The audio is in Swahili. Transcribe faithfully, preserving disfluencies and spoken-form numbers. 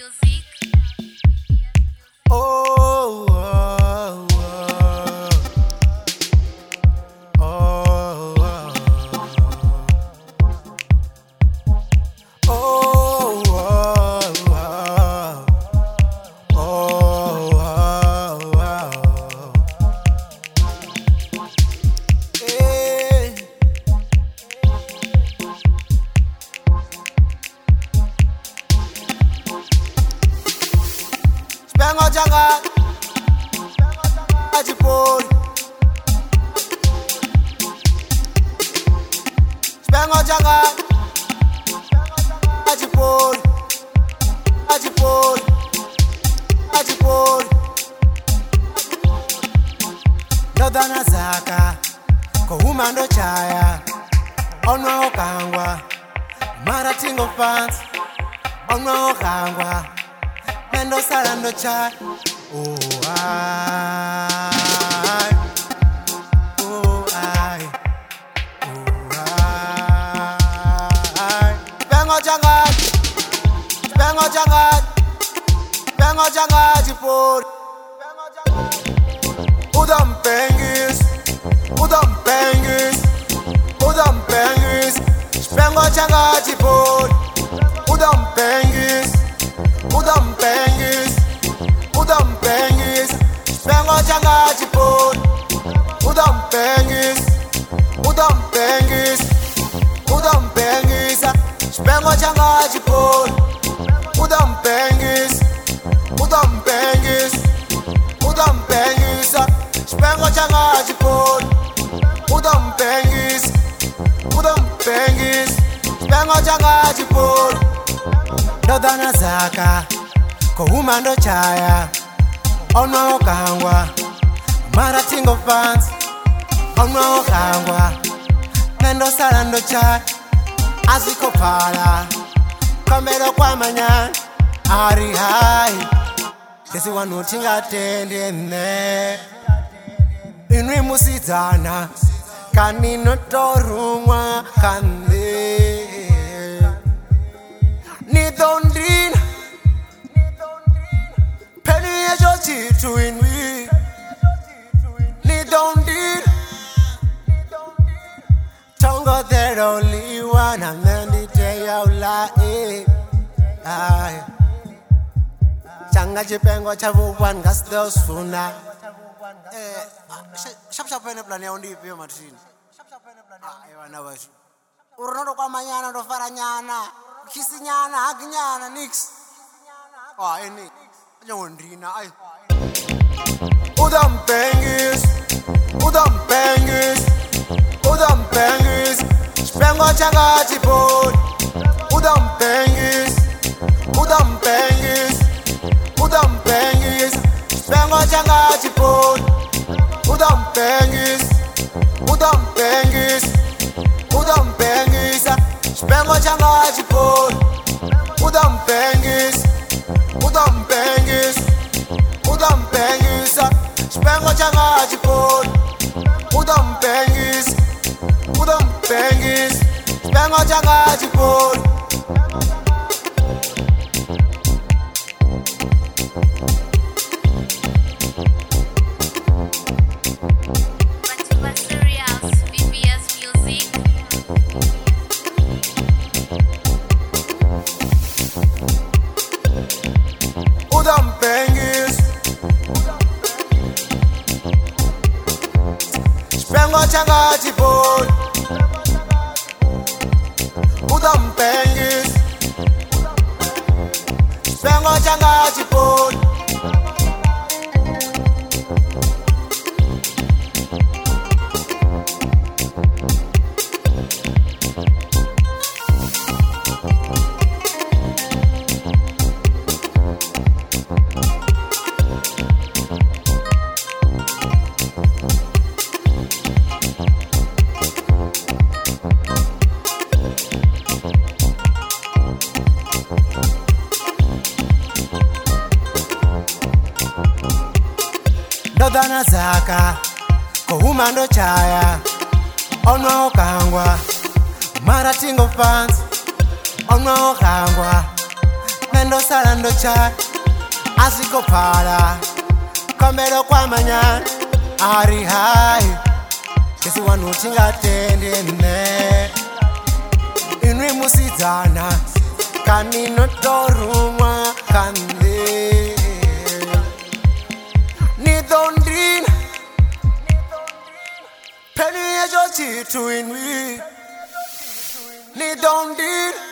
music. Oh, oh, oh, oh, oh, oh, oh, oh, oh. Hey. Spengo janga Ajipol Spengo janga Ajipol Ajipol Ajipol Dodana zaka Ko humando chaya Onwa okangwa Maratingo fans Onwa okangwa Mendo sarando chai Oh I Oh I Oh I Bengo jangat Bengo jangat Bengo jangat jipur Udam pengis Udam pengis Udam pengis Bengo jangat jipur Udam pengis Udam pengis, udam pengis, spengo janga jipon. Udam pengis, udam pengis, udam pengis, spengo janga jipon. Udam pengis, udam pengis, udam pengis, spengo janga jipon. Udam pengis, udam pengis, spengo janga jipon. Dodana zaka Ko humando chaya Onwa okangwa Maratingo fans Onwa okangwa Nendo sarando chai Aziko pala Kombero kwa manyan Ari hai Desi wanu tinga tende ne Inwi musizana Kanino torumwa kande Nidondin Penny is your teeth to in me Nidondin Tongo there only one and then the day out like Aye Changa jipengo chavu one gas those sooner Eh Shap shap ene plan ya undi pio matini Shap shap ene plan ya undi wana washi Uronodo kwa manyana do faranyana Kisinyana, aginyana, nix. Ah, ini. Aja wondrina, ay. Udam pengis, udam pengis, udam pengis. Spengo changa jipon. Udam pengis, udam pengis, udam pengis. Spengo changa jipon. Udam pengis, udam pengis, udam pengis. Spengo changa jipon. Udam pengis, udam pengis, udam pengis. Spengo changa jipon. Udam pengis, udam pengis. Spengo changa jipon. Udam pengis, spengo changa jipon. Udam pengis, spengo changa jipon. Dodana zaka Ko humando chaya Onwa okangwa Maratingo fans Onwa okangwa nendo sala ndo chai asiko para komero kwa manya ari hai kesi wanu tinga tende ne inwi musidzana kanino toruma kande ni dondin penny ejo chitu inwi ni dondin